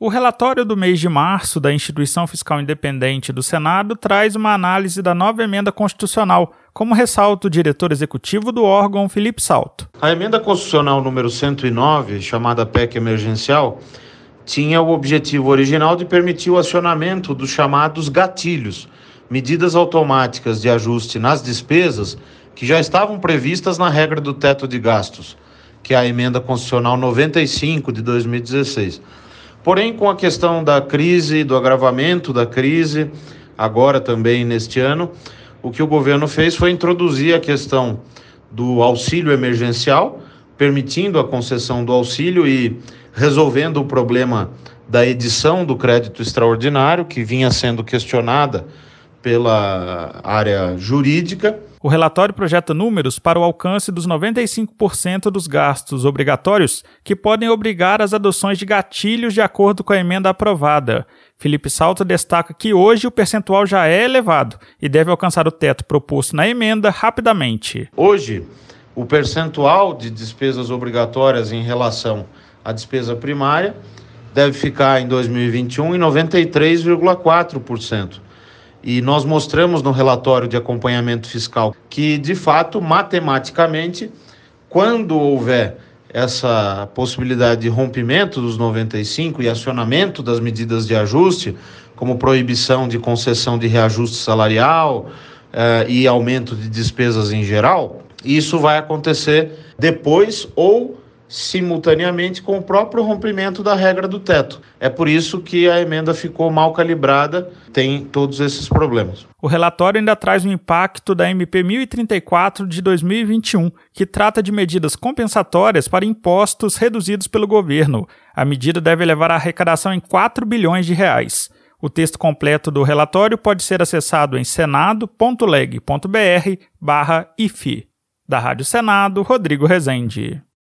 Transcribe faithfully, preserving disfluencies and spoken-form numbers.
O relatório do mês de março da Instituição Fiscal Independente do Senado traz uma análise da nova emenda constitucional, como ressalta o diretor executivo do órgão, Felipe Salto. A emenda constitucional número cento e nove, chamada P E C emergencial, tinha o objetivo original de permitir o acionamento dos chamados gatilhos, medidas automáticas de ajuste nas despesas que já estavam previstas na regra do teto de gastos, que é a emenda constitucional noventa e cinco de dois mil e dezesseis. Porém, com a questão da crise, do agravamento da crise, agora também neste ano, o que o governo fez foi introduzir a questão do auxílio emergencial, permitindo a concessão do auxílio e resolvendo o problema da edição do crédito extraordinário, que vinha sendo questionada pela área jurídica. O relatório projeta números para o alcance dos noventa e cinco por cento dos gastos obrigatórios que podem obrigar as adoções de gatilhos de acordo com a emenda aprovada. Felipe Salto destaca que hoje o percentual já é elevado e deve alcançar o teto proposto na emenda rapidamente. Hoje, o percentual de despesas obrigatórias em relação à despesa primária deve ficar em dois mil e vinte e um em noventa e três vírgula quatro por cento. E nós mostramos no relatório de acompanhamento fiscal que, de fato, matematicamente, quando houver essa possibilidade de rompimento dos noventa e cinco e acionamento das medidas de ajuste, como proibição de concessão de reajuste salarial eh, e aumento de despesas em geral, isso vai acontecer depois ou simultaneamente com o próprio rompimento da regra do teto. É por isso que a emenda ficou mal calibrada, tem todos esses problemas. O relatório ainda traz o impacto da M P mil e trinta e quatro de dois mil e vinte e um, que trata de medidas compensatórias para impostos reduzidos pelo governo. A medida deve levar a arrecadação em quatro bilhões de reais. O texto completo do relatório pode ser acessado em senado ponto leg ponto br barra I F I. Da Rádio Senado, Rodrigo Rezende.